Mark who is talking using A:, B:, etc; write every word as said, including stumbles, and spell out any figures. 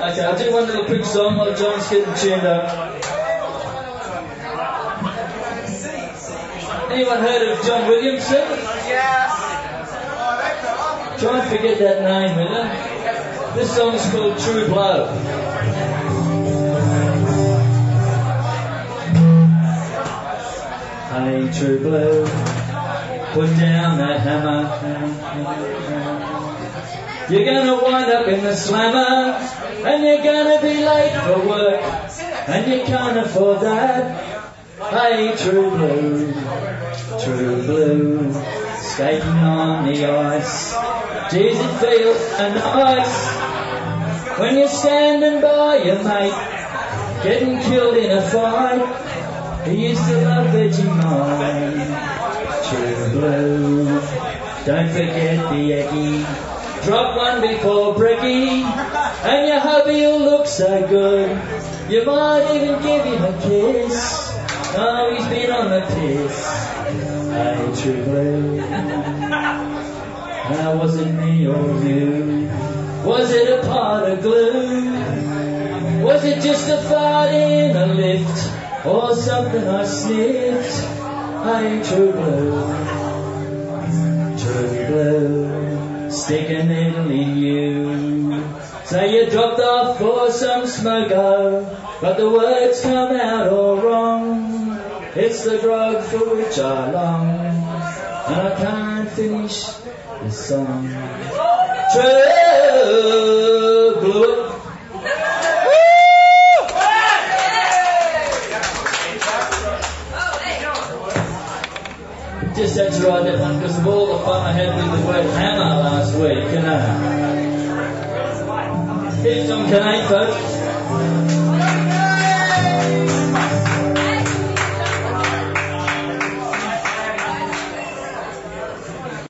A: Okay, I'll do one little quick song while John's getting tuned up. Anyone heard of John Williamson?
B: Yes.
A: Try and forget that name, will you? This song's called True Blow. Hey, True Blow, put down that hammer. You're gonna wind up in the slammer, and you're gonna be late for work, and you can't afford that. Hey, True Blue, True Blue, skating on the ice. Geez, it feels so nice when you're standing by your mate, getting killed in a fight. He used to love Vegemite. True Blue, don't forget the eggie. Drop one before brekkie, and your hubby'll look so good. You might even give him a kiss. Oh, he's been on the piss. Hey, True Blue, now was it me or you? Was it a pot of glue? Was it just a fart in a lift? Or something I sniffed? Hey, True Blue, True Blue, stick a needle in you. So you dropped off for some smoko, but the words come out all wrong. It's the drug for which I long, and I can't finish the song. True Blue. Just had to write that one because of all the fun I had with the word hammer last week, you know. Here's some Canadian folks.